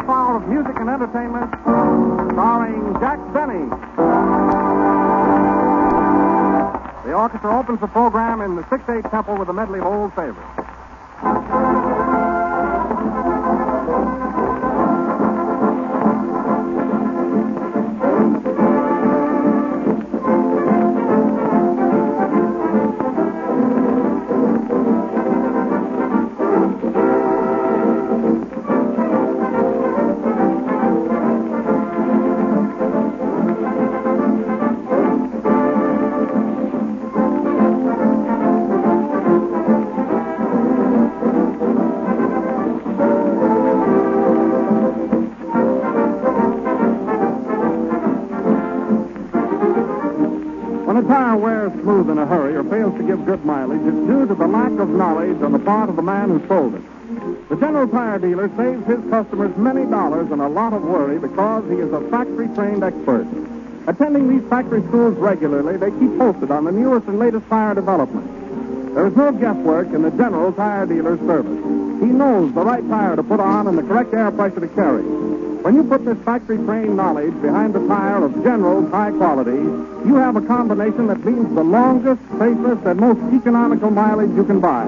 half hour of music and entertainment starring Jack Benny. The orchestra opens the program in the 6/8 tempo with a medley of old favorites. Wears smooth in a hurry or fails to give good mileage, it's due to the lack of knowledge on the part of the man who sold it. The general tire dealer saves his customers many dollars and a lot of worry because he is a factory-trained expert. Attending these factory schools regularly, they keep posted on the newest and latest tire developments. There is no guesswork in the general tire dealer's service. He knows the right tire to put on and the correct air pressure to carry. When you put this factory-trained knowledge behind the tire of General's high quality, you have a combination that means the longest, safest, and most economical mileage you can buy.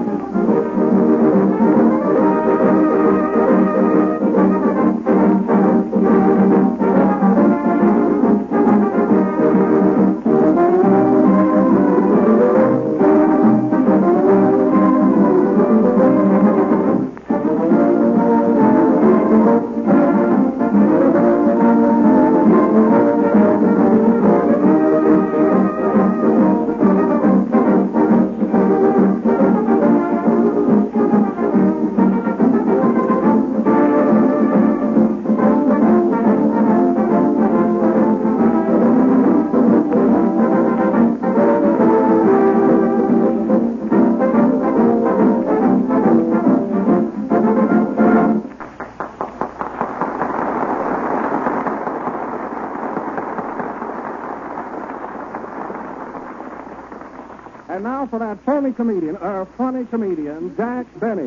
And now for that funny comedian, Jack Benny.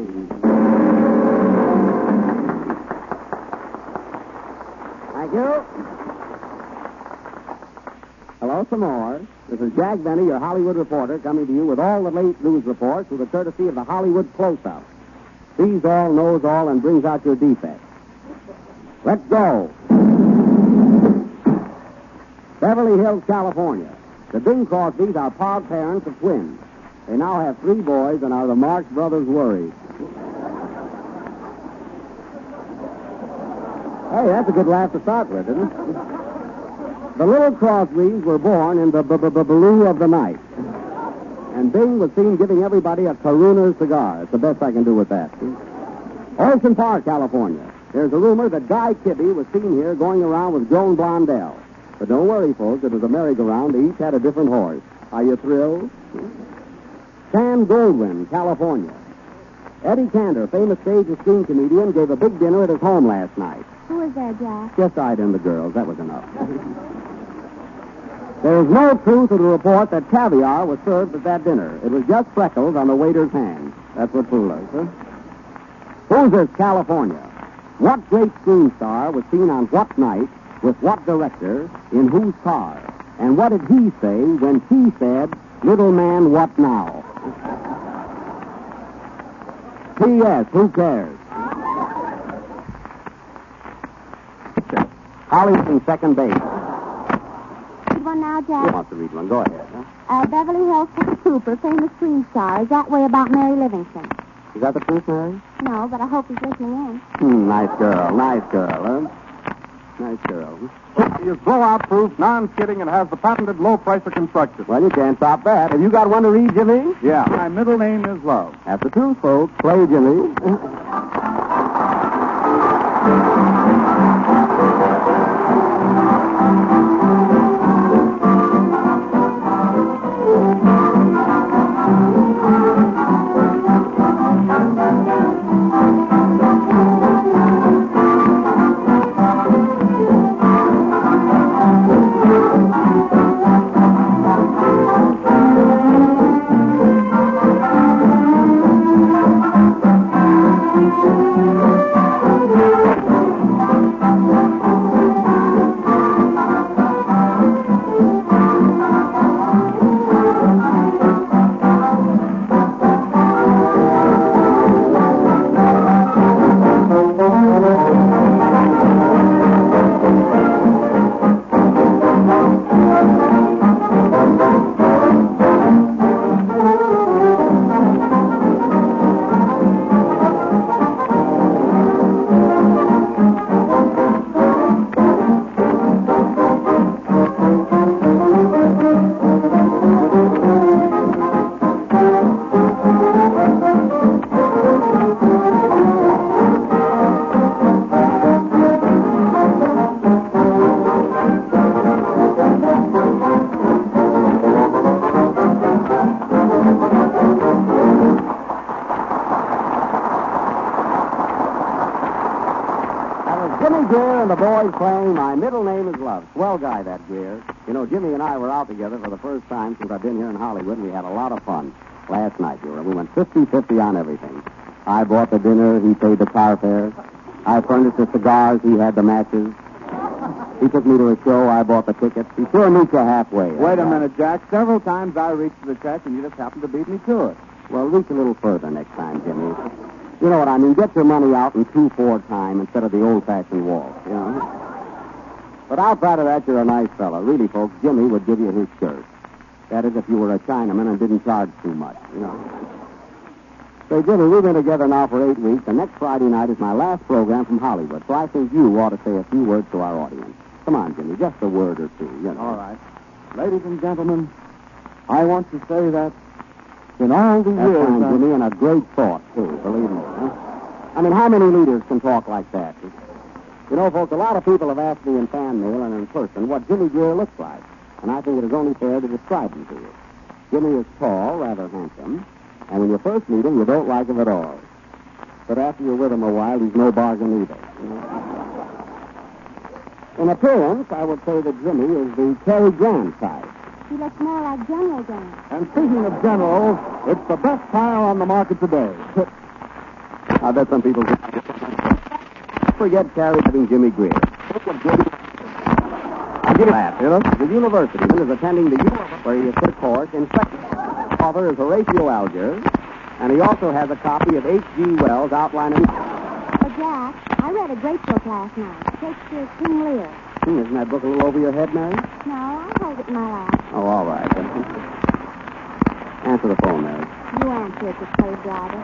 Thank you. Hello, some more. This is Jack Benny, your Hollywood reporter, coming to you with all the late news reports with the courtesy of the Hollywood Close-Up. Sees all, knows all, and brings out your defects. Let's go. Beverly Hills, California. The Bing Crosbys are proud parents of twins. They now have 3 boys and are the Marx Brothers' worry. Hey, that's a good laugh to start with, isn't it? The little Crosbys were born in the blue of the night. And Bing was seen giving everybody a Corona cigar. It's the best I can do with that. Ocean Park, California. There's a rumor that Guy Kibbe was seen here going around with Joan Blondell. But don't worry, folks. It was a merry-go-round. They each had a different horse. Are you thrilled? Sam Goldwyn, California. Eddie Cantor, famous stage and screen comedian, gave a big dinner at his home last night. Who was there, Jack? Just I and the girls. That was enough. There is no truth to the report that caviar was served at that dinner. It was just freckles on the waiter's hand. That's what fooled us, huh? Hoosiers, California. What great screen star was seen on what night with what director in whose car? And what did he say when he said, "Little man, what now?" P.S. Who cares? Holly's in second base. Read one now, Who Jack. wants to read one? Go ahead. Huh? Beverly Hills Cooper, famous screen star, is that way about Mary Livingston. Is that the truth, Mary? No, but I hope he's listening in. Nice girl, huh? Nice girl. He is blowout-proof, non-skidding, and has the patented low-pressure construction. Well, you can't stop that. Have you got one to read, Jimmy? Yeah. My middle name is Love. That's the truth, folks. Play, Jimmy. Jimmy Greer and the boys playing My Middle Name is Love. Swell guy, that Greer. You know, Jimmy and I were out together for the first time since I've been here in Hollywood. We had a lot of fun last night. We went 50-50 on everything. I bought the dinner. He paid the car fare. I furnished the cigars. He had the matches. He took me to a show. I bought the tickets. He sure meets you halfway. Wait a minute, Jack. Several times I reached the check, and you just happened to beat me to it. Well, reach a little further next time, Jimmy. You know what I mean? Get your money out in 2/4 time instead of the old-fashioned waltz, you know? But outside of that, you're a nice fella. Really, folks, Jimmy would give you his shirt. That is, if you were a Chinaman and didn't charge too much, you know? Say, Jimmy, we've been together now for 8 weeks, and next Friday night is my last program from Hollywood, so I think you ought to say a few words to our audience. Come on, Jimmy, just a word or two, you know. All right. Ladies and gentlemen, I want to say that in all the That's years... fine, Jimmy, and a great thought, too, believe me. Huh? I mean, how many leaders can talk like that? You know, folks, a lot of people have asked me in fan mail and in person what Jimmy Greer looks like, and I think it is only fair to describe him to you. Jimmy is tall, rather handsome, and when you first meet him, you don't like him at all. But after you're with him a while, he's no bargain either. You know? In appearance, I would say that Jimmy is the Cary Grant type. He looks more like General Grant. And speaking of generals, it's the best tire on the market today. I bet some people forget Cary having Jimmy Greer. I'll give you that, you know. The university is attending the university where he is took a course in second. His father is Horatio Alger, and he also has a copy of H.G. Wells' outlining. But, Jack, I read a great book last night. Shakespeare's King Lear. Isn't that book a little over your head, Mary? No, I hold it in my lap. Oh, all right. Answer the phone, Mary. You answer it, you slave driver.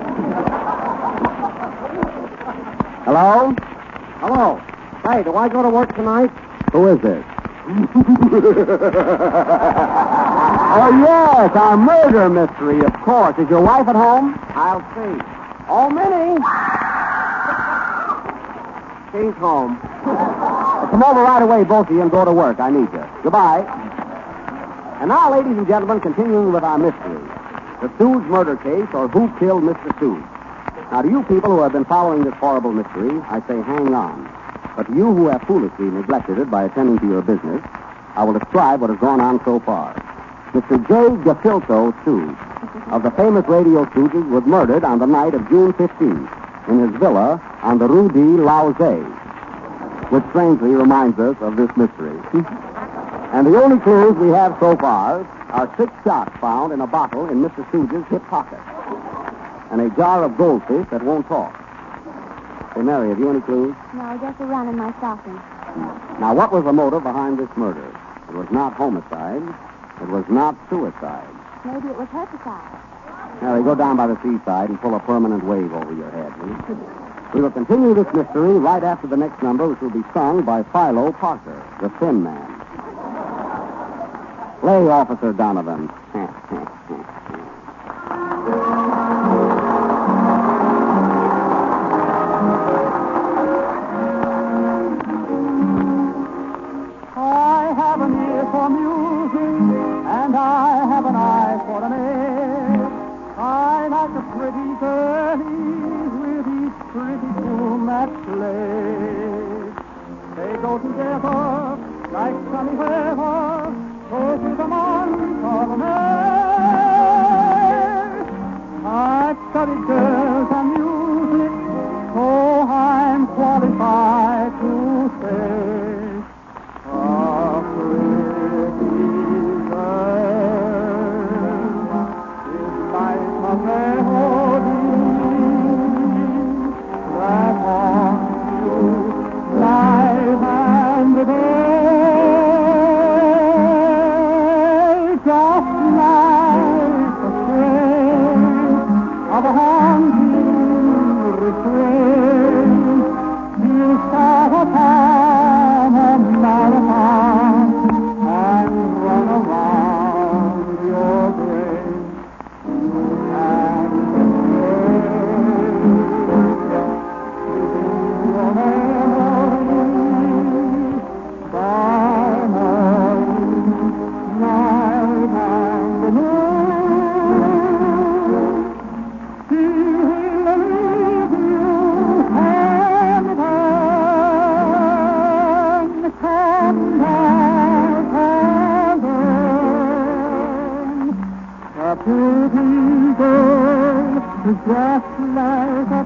Hello? Hello. Hey, do I go to work tonight? Who is this? Oh, yes, our murder mystery, of course. Is your wife at home? I'll see. Oh, Minnie. She's home. Come over right away, both of you, and go to work. I need you. Goodbye. And now, ladies and gentlemen, continuing with our mystery. The Stooge murder case, or Who Killed Mr. Stooge. Now, to you people who have been following this horrible mystery, I say hang on. But to you who have foolishly neglected it by attending to your business, I will describe what has gone on so far. Mr. J. Gefilto Stooge, of the famous radio Stooges, was murdered on the night of June 15th in his villa on the Rue de Lauze, which strangely reminds us of this mystery. And the only clues we have so far are 6 shots found in a bottle in Mr. Stooge's hip pocket and a jar of goldfish that won't talk. Hey, Mary, have you any clues? No, just a run in my stocking. Now, what was the motive behind this murder? It was not homicide. It was not suicide. Maybe it was herpicide. Mary, go down by the seaside and pull a permanent wave over your head. We will continue this mystery right after the next number, which will be sung by Philo Parker, the Thin Man. Play, Officer Donovan. I have an ear for music, and I have an eye for an air. I like a pretty girlie with each pretty tune that plays. They go together like sunny weather, go to the month of May. I've studied girls and music, so I'm qualified to say a pretty girl is like a melody that haunts you night and day.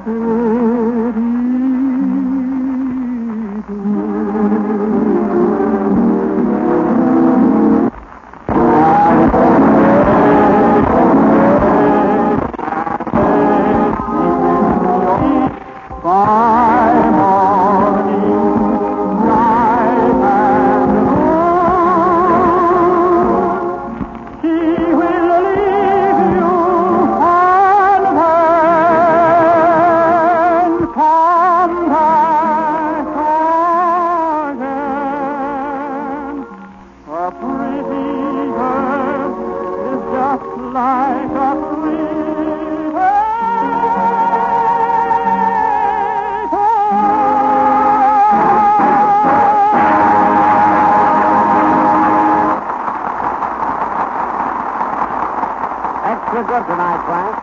Extra good tonight, Frank.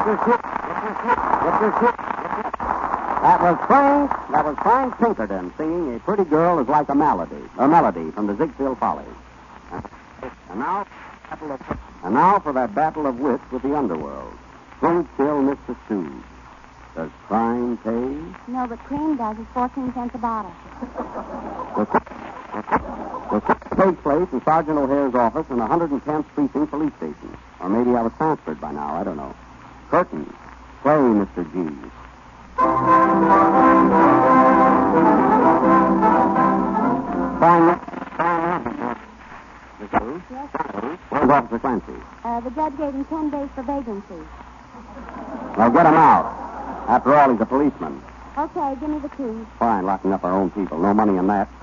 That was Frank Pinkerton singing A Pretty Girl Is Like a Melody from the Ziegfeld Follies. And now for that battle of wits with the underworld. Don't kill Mr. Stew. Does crime pay? No, but cream does. It's 14 cents a bottle. The takes place in Sergeant O'Hare's office in the 110th Precinct Police Station. Or maybe I was transferred by now. I don't know. Curtain. Play, Mr. G. Fine. Mr. Who? Yes? Where's Officer Clancy? The judge gave him 10 days for vagrancy. Well, get him out. After all, he's a policeman. Okay, give me the keys. Fine, locking up our own people. No money in that.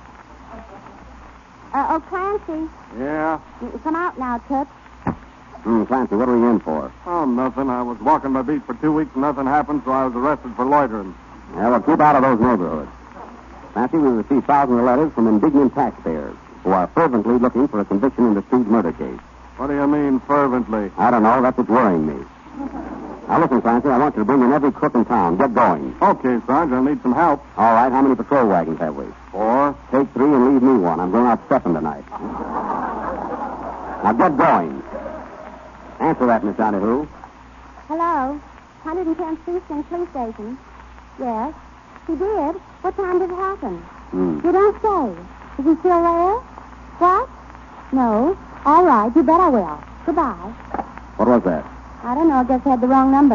Clancy. Yeah? You come out now, Toots. Clancy, what are we in for? Oh, nothing. I was walking my beat for 2 weeks and nothing happened, so I was arrested for loitering. Yeah, well, keep out of those neighborhoods. Clancy, we received thousands of letters from indignant taxpayers who are fervently looking for a conviction in the Steed murder case. What do you mean, fervently? I don't know. That's what's worrying me. Now, listen, Clancy, I want you to bring in every crook in town. Get going. Okay, Sarge, I'll need some help. All right, how many patrol wagons have we? 4. Take 3 and leave me one. I'm going out stepping tonight. Now, get going. Answer that, Miss Donahue. Hello? 110th Precinct Police Station. Yes? He did? What time did it happen? You don't say. Is he still there? What? No. All right, you bet I will. Goodbye. What was that? I don't know. I guess I had the wrong number.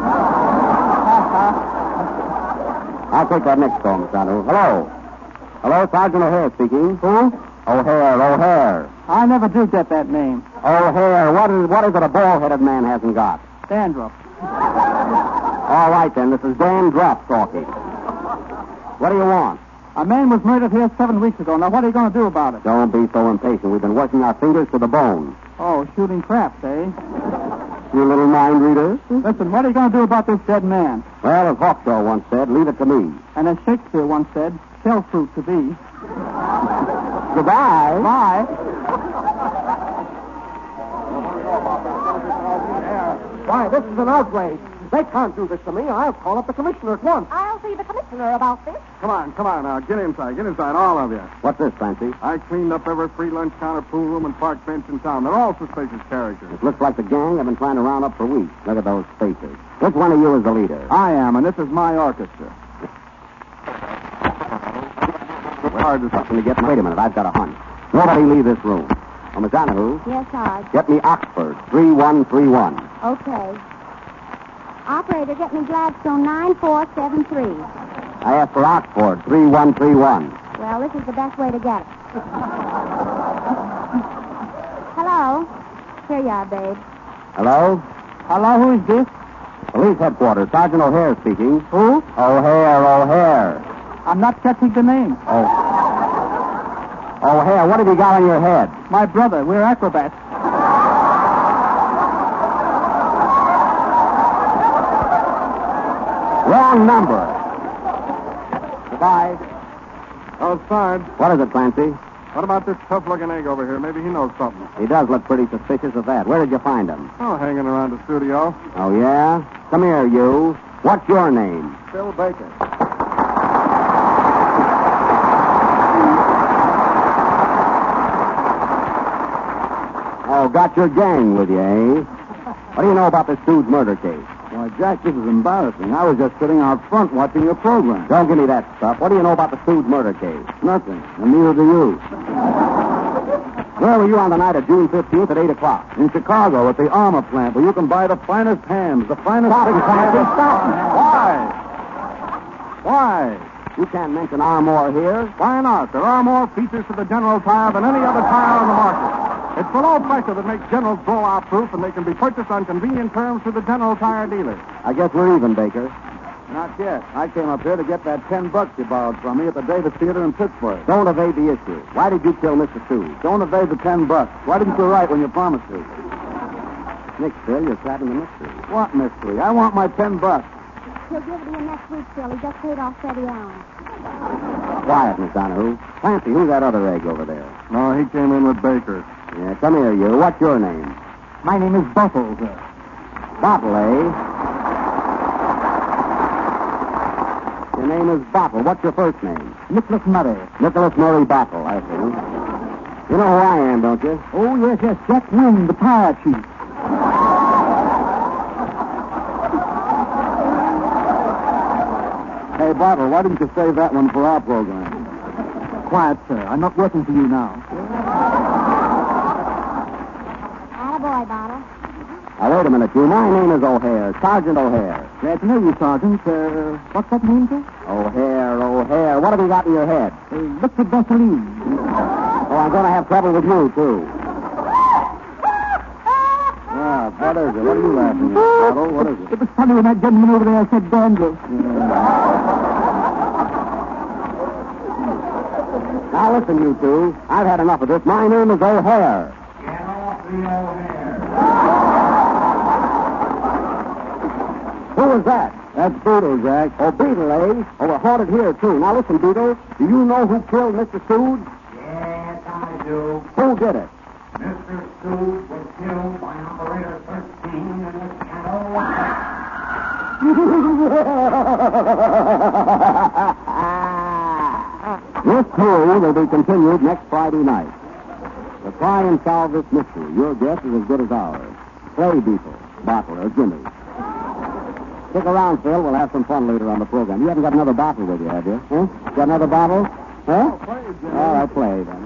I'll take that next call, Miss Donahue. Hello. Hello, Sergeant O'Hare speaking. Who? O'Hare. I never did get that name. O'Hare, what is it a bald-headed man hasn't got? Dandruff. All right, then. This is Dan Druff talking. What do you want? A man was murdered here 7 weeks ago. Now, what are you going to do about it? Don't be so impatient. We've been working our fingers to the bone. Oh, shooting craps, eh? You little mind reader. Listen, what are you going to do about this dead man? Well, as Hawkshaw once said, leave it to me. And as Shakespeare once said, tell fruit to be. Goodbye. Bye. Why, this is an outrage. They can't do this to me. I'll call up the commissioner at once. I'll see the commissioner about this. Come on now. Get inside, all of you. What's this, Clancy? I cleaned up every free lunch counter, pool room, and park bench in town. They're all suspicious characters. It looks like the gang I've been trying to round up for weeks. Look at those faces. Which one of you is the leader? I am, and this is my orchestra. Hard to something to get. Wait a minute, I've got a hunch. Nobody leave this room. Oh, Miss Donahue, Yes, Sarge. get me Oxford 3131. Okay. Operator, get me Gladstone 9473. I asked for Oxford 3131. Well, this is the best way to get it. Hello? Here you are, babe. Hello? Hello, who is this? Police headquarters, Sergeant O'Hare speaking. Who? O'Hare. I'm not catching the name. Oh. O'Hare, what have you got on your head? My brother. We're acrobats. Wrong number. Goodbye. Oh, Sarge, What is it, Clancy? what about this tough-looking egg over here? Maybe he knows something. He does look pretty suspicious of that. Where did you find him? Oh, hanging around the studio. Oh, yeah? Come here, you. What's your name? Bill Baker. Oh, got your gang with you, eh? What do you know about this dude's murder case? Why, Jack, this is embarrassing. I was just sitting out front watching your program. Don't give me that stuff. What do you know about the Stooge murder case? Nothing, and neither do you. Where were you on the night of June 15th at 8 o'clock? In Chicago at the armor plant where you can buy the finest hams, the finest... Stop, Clancy, stop. Why? You can't mention Armour here. Why not? There are more features to the General tire than any other tire on the market. It's the low pressure that makes General's blowout proof, and they can be purchased on convenient terms through the General Tire dealers. I guess we're even, Baker. Not yet. I came up here to get that $10 you borrowed from me at the Davis Theater in Pittsburgh. Don't evade the issue. Why did you kill Mr. Stooge? Don't evade the $10. Why didn't you write when you promised to? Nick, Phil, you're trapping the mystery. What mystery? I want my $10. He'll give it to you next week, Phil. He just paid off Freddie Allen. Quiet, Miss Donahue. Clancy, who's that other egg over there? No, he came in with Baker. Yeah, come here, you. What's your name? My name is Bottle, sir. Bottle, eh? Your name is Bottle. What's your first name? Nicholas Murray. Nicholas Murray Bottle, I see. You know who I am, don't you? Oh, yes. Jack Wynn, the tire chief. Hey, Bottle, why didn't you save that one for our program? Quiet, sir. I'm not working for you now. Attaboy, Bottle. Now, wait a minute, you. My name is O'Hare, Sergeant O'Hare. Glad to know you, Sergeant. What's that mean, sir? O'Hare. What have you got in your head? Liquid Vaseline. Oh, I'm going to have trouble with you, too. Ah, what is it? What are you laughing at, Bottle? What is it? It was funny when that gentleman over there said dandruff. Now, listen, you two. I've had enough of this. My name is O'Hare. Get off the O'Hare. Who was that? That's Beetle, Jack. Oh, Beetle, eh? Oh, we're haunted here, too. Now, listen, Beetle. Do you know who killed Mr. Stooge? Yes, I do. Who did it? Mr. Stooge was killed by Operator 13 in the Shadow. This theory will be continued next Friday night. To try and solve this mystery, your guess is as good as ours. Play Beetle, Bottle, or Jimmy. Stick around, Phil. We'll have some fun later on the program. You haven't got another bottle with you, have you? Huh? Got another bottle? Huh? Play, Jimmy. All right, play then.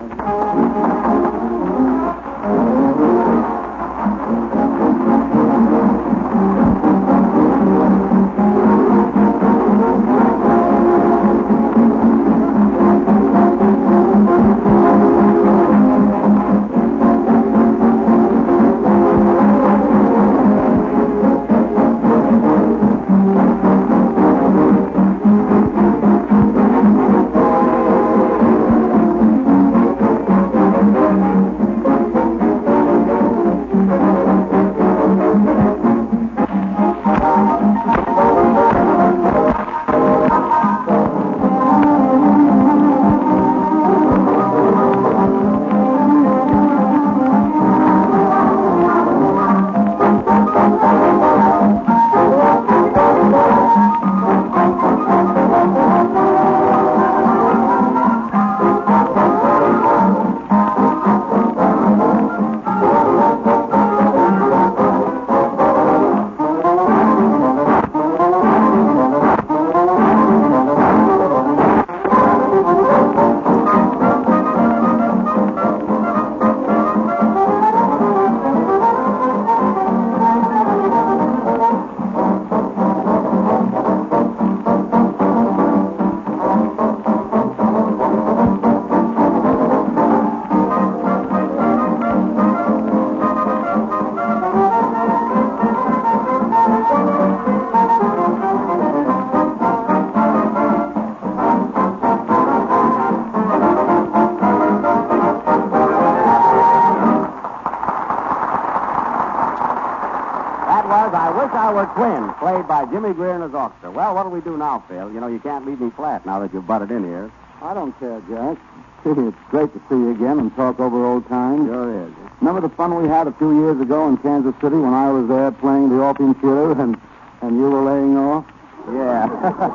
Twins, played by Jimmy Greer and his orchestra. Well, what'll we do now, Phil? You know, you can't leave me flat now that you've butted in here. I don't care, Jack. It's great to see you again and talk over old times. Sure is. Remember the fun we had a few years ago in Kansas City when I was there playing the Orpheum Theater and you were laying off? Yeah.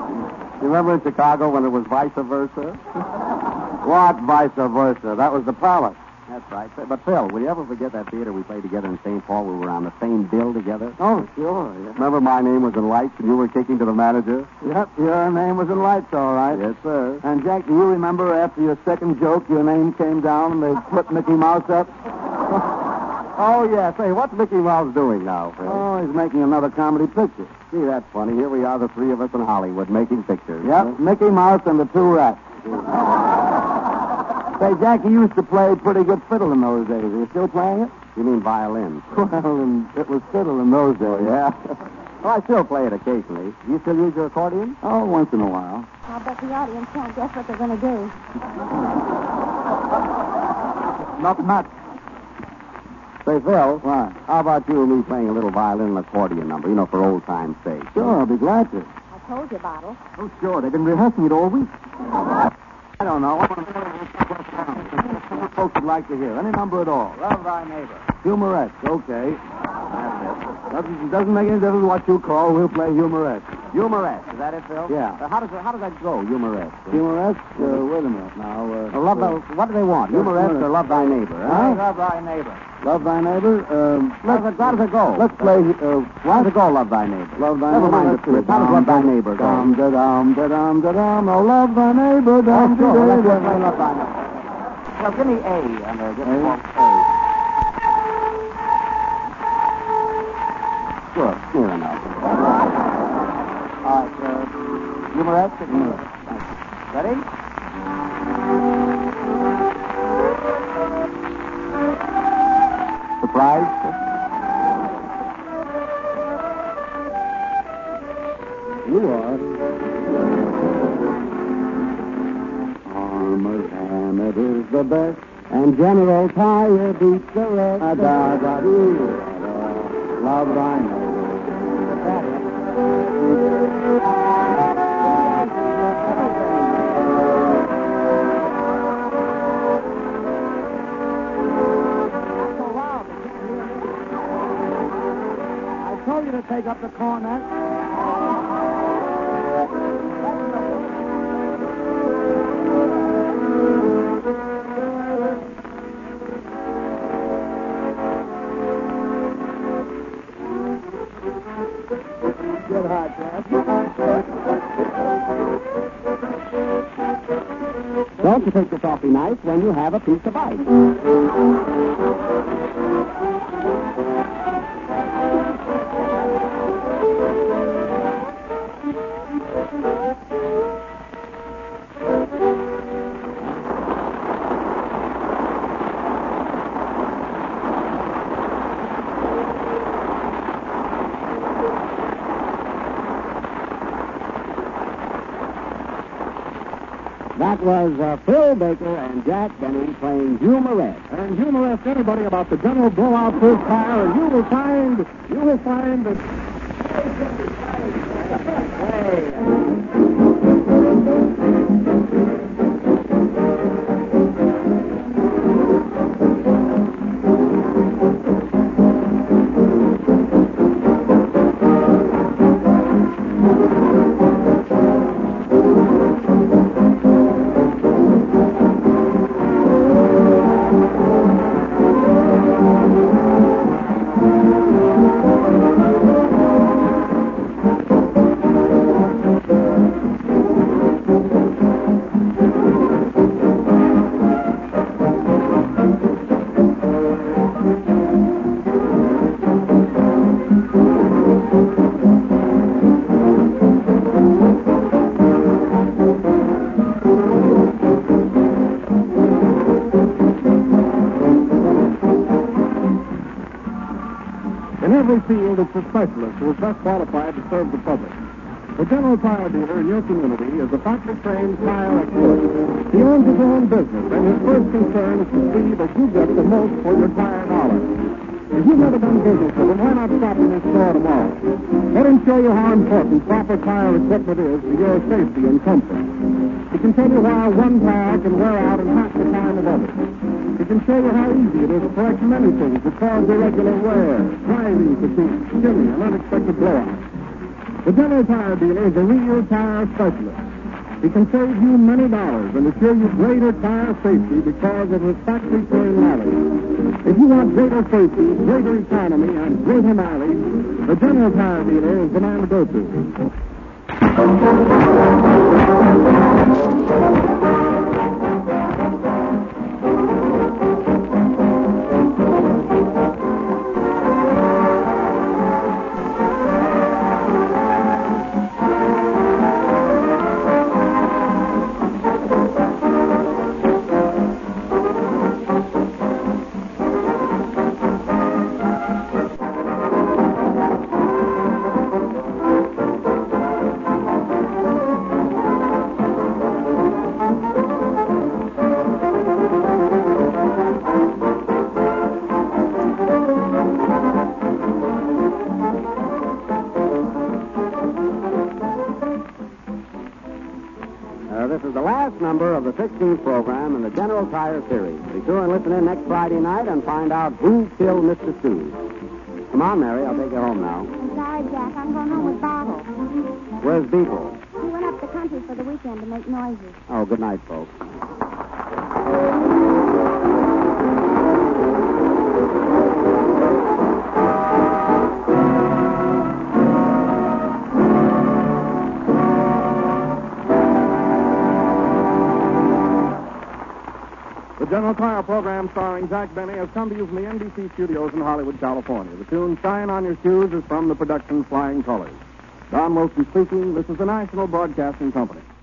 You remember in Chicago when it was vice versa? What vice versa? That was the Palace. That's right. But, Phil, will you ever forget that theater we played together in St. Paul? We were on the same bill together. Oh, sure. Yeah. Remember my name was in lights and you were kicking to the manager? Yep, your name was in lights, all right. Yes, sir. And, Jack, do you remember after your second joke, your name came down and they put Mickey Mouse up? Oh, yeah. Say, what's Mickey Mouse doing now, Phil? Oh, he's making another comedy picture. Gee, that's funny. Here we are, the three of us in Hollywood, making pictures. Yep, Mickey Mouse and the two rats. Say, Jack, you used to play pretty good fiddle in those days. Are you still playing it? You mean violin? Well, it was fiddle in those days. Yeah. Well, I still play it occasionally. Do you still use your accordion? Oh, once in a while. I'll bet the audience can't guess what they're going to do. Not much. Say, Phil. What? How about you and me playing a little violin and accordion number, for old time's sake? Sure, I'll be glad to. I told you, Bottle. Oh, sure. They've been rehearsing it all week. I don't know. Folks would like to hear. Any number at all. Love Thy Neighbor. Humorettes. Okay. Doesn't make any difference what you call. We'll play humorettes. Humorette. Is that it, Phil? Yeah. How does that go, humorette? Humorettes? Wait a minute now. What do they want? Humorette or Love Thy Neighbor? Huh? Love Thy Neighbor. Love Thy Neighbor? How does it go? Let's play... How does it go, Love Thy Neighbor? Love Thy Never Neighbor. mind the script. How does Love Thy Neighbor go? Dum-da-dum-da-dum-da-dum. Oh, love thy neighbor. Oh, sure. Let's Dum-da-dum. play Love Thy Neighbor. Well, give me A. And give me A. Sure. Near enough. All right. Humorette? Ready? Surprise? You are. Armored Hammett is the best, and General Tire beats the rest. Da-da-dee-da-da. Love thy neighbor. I told you to take up the cornet. Get hot, Jack. Don't you think this awfully nice when you have a piece of ice? That was Phil Baker and Jack Benny playing Humorette. And humor anybody about the General Blowout Proof Tire, and you will find that... In every field, it's a specialist who is best qualified to serve the public. The General Tire dealer in your community is a factory-trained tire expert. He owns his own business, and his first concern is to see that you get the most for your tire dollars. If you've never done business with him, why not stop in his store tomorrow? Let him show you how important proper tire equipment is to your safety and comfort. He can tell you why one tire can wear out in half the time of others. He can show you how easy it is to correct many things that cause irregular wear, driving fatigue, skinny, and unexpected blowouts. The General Tire dealer is a real tire specialist. He can save you many dollars and assure you greater tire safety because of his factory trained mileage. If you want greater safety, greater economy, and greater mileage, the General Tire dealer is the man to go to. This is the last number of the 16th program in the General Tire series. Be sure and listen in next Friday night and find out who killed Mr. Stew. Come on, Mary. I'll take you home now. I'm sorry, Jack. I'm going home with Bottle. Where's Beetle? He went up the country for the weekend to make noises. Oh, good night, folks. The General Tire program starring Jack Benny has come to you from the NBC studios in Hollywood, California. The tune Shine on Your Shoes is from the production Flying Colors. Don Wilson speaking. This is the National Broadcasting Company.